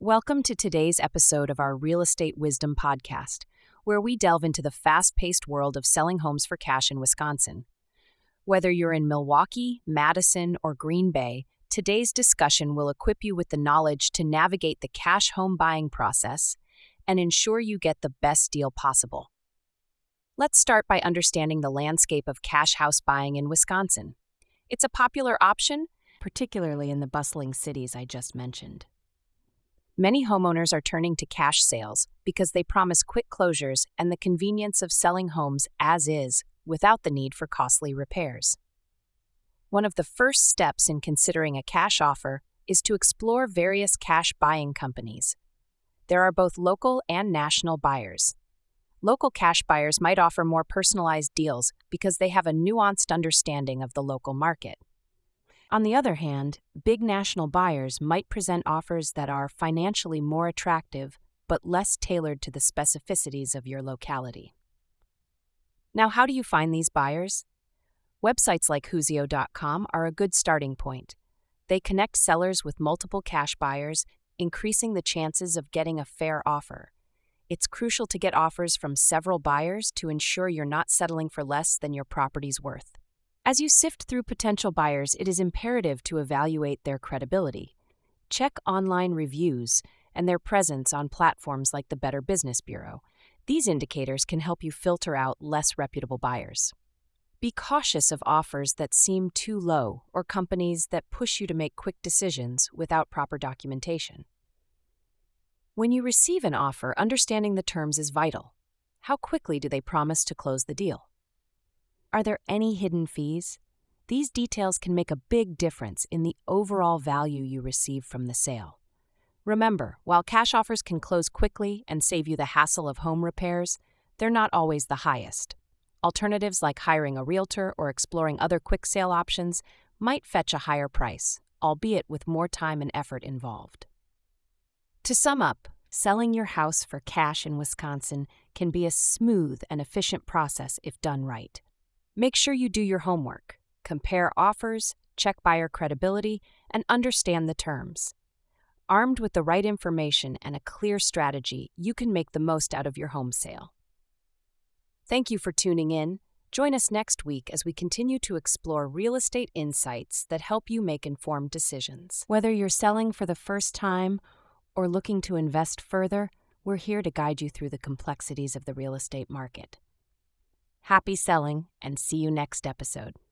Welcome to today's episode of our Real Estate Wisdom podcast, where we delve into the fast paced world of selling homes for cash in Wisconsin. Whether you're in Milwaukee, Madison, or Green Bay, today's discussion will equip you with the knowledge to navigate the cash home buying process and ensure you get the best deal possible. Let's start by understanding the landscape of cash house buying in Wisconsin. It's a popular option, particularly in the bustling cities I just mentioned. Many homeowners are turning to cash sales because they promise quick closures and the convenience of selling homes as is without the need for costly repairs. One of the first steps in considering a cash offer is to explore various cash buying companies. There are both local and national buyers. Local cash buyers might offer more personalized deals because they have a nuanced understanding of the local market. On the other hand, big national buyers might present offers that are financially more attractive but less tailored to the specificities of your locality. Now, how do you find these buyers? Websites like Whosio.com are a good starting point. They connect sellers with multiple cash buyers, increasing the chances of getting a fair offer. It's crucial to get offers from several buyers to ensure you're not settling for less than your property's worth. As you sift through potential buyers, it is imperative to evaluate their credibility. Check online reviews and their presence on platforms like the Better Business Bureau. These indicators can help you filter out less reputable buyers. Be cautious of offers that seem too low or companies that push you to make quick decisions without proper documentation. When you receive an offer, understanding the terms is vital. How quickly do they promise to close the deal? Are there any hidden fees? These details can make a big difference in the overall value you receive from the sale. Remember, while cash offers can close quickly and save you the hassle of home repairs, they're not always the highest. Alternatives like hiring a realtor or exploring other quick sale options might fetch a higher price, albeit with more time and effort involved. To sum up, selling your house for cash in Wisconsin can be a smooth and efficient process if done right. Make sure you do your homework, compare offers, check buyer credibility, and understand the terms. Armed with the right information and a clear strategy, you can make the most out of your home sale. Thank you for tuning in. Join us next week as we continue to explore real estate insights that help you make informed decisions. Whether you're selling for the first time or looking to invest further, we're here to guide you through the complexities of the real estate market. Happy selling, and see you next episode.